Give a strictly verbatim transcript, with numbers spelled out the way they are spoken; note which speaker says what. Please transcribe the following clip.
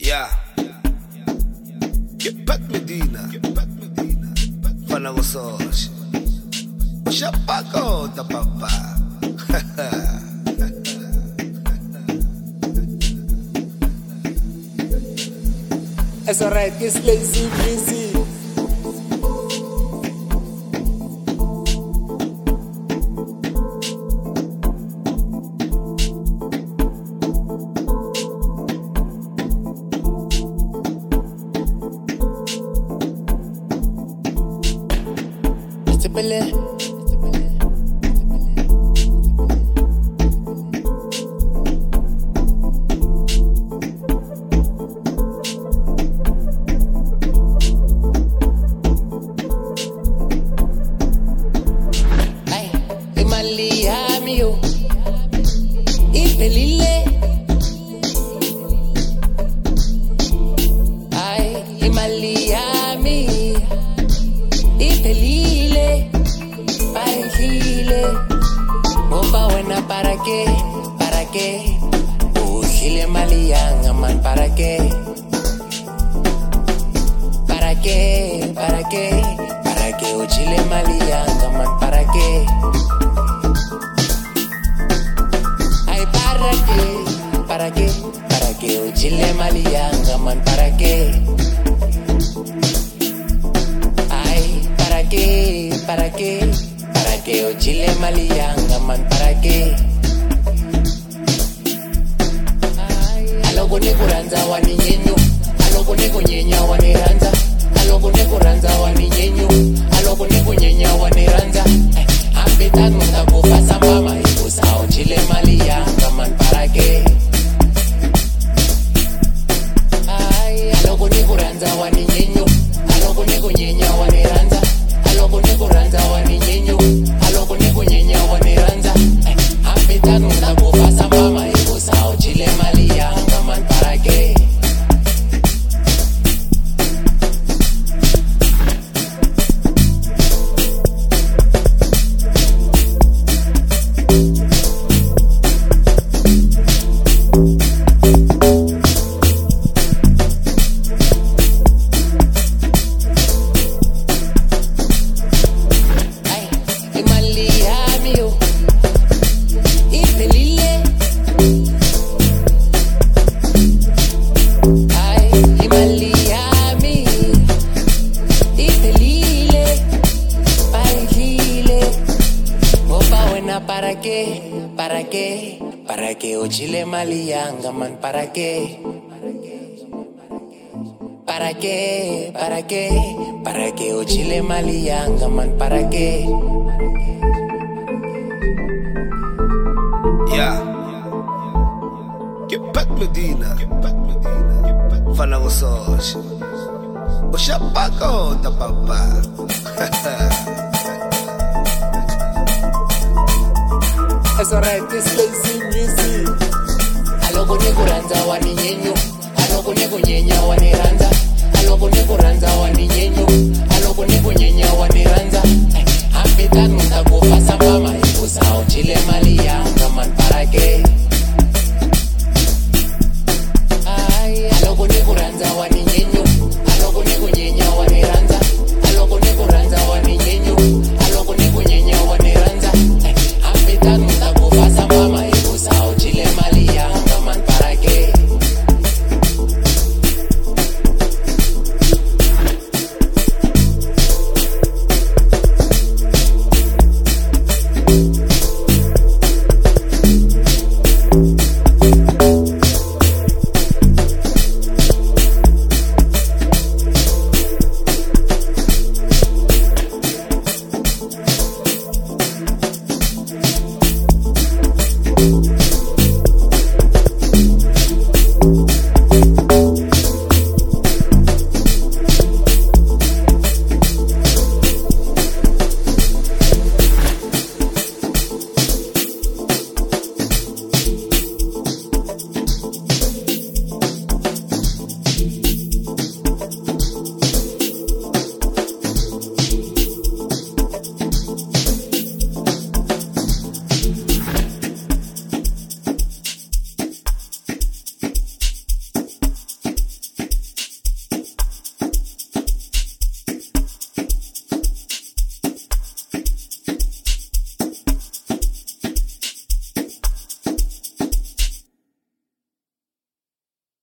Speaker 1: Yeah. Get back Medina. Fana gososh. Chapako da papa.
Speaker 2: It's alright, it's lazy, lazy. Tibele.
Speaker 3: ¿Para qué? ¿Para qué? Ujile malianga man, ¿para qué? ¿Para qué? ¿Para qué? ¿Para qué? Ujile malianga man, ¿para qué? Ay, ¿para qué? ¿Para qué? ¿Para qué? Ujile malianga man, ¿para qué? Ay, ¿para qué? ¿Para qué? ¿Para qué? Ujile malianga man, ¿para qué? Aloko nekuranza wani nyenyu, aloko nekunyenya wani ranza, aloko nekuranza wani nyenyu, aloko nekunyenya wani ranza. Ambeta nunda kufasa mama ikusao chile mali yanga man, ¿para qué? Ay, aloko nekuranza wani nyenyu, aloko nekunyenya wani ranza, aloko nekuranza wani nyenyu, aloko nekunyenya wani ranza. Ambeta nunda kufasa mama ikusao chile mali yanga man, ¿para qué? Ay, qué malía mío, y pelile. ¿Para qué? ¿Para qué? ¿Para qué? Ujile malianga man, ¿para qué? ¿Para qué? ¿Para qué? ¿Para qué? Ujile malianga man, ¿para qué?
Speaker 1: Yeah. Get back Medina. Fana gososh. Chapako da papa.
Speaker 2: It's alright, it's lazy, lazy.
Speaker 3: Aloko nekuranza wani nyenyu, aloko nekunyenya wani ranza, aloko nekuranza wani nyenyu, aloko nekunyenya wani ranza. Ambeta nunda kufasa mama ikusao chile mali yanga man, ¿para qué? Ay, aloko nekuranza wani nyenyu.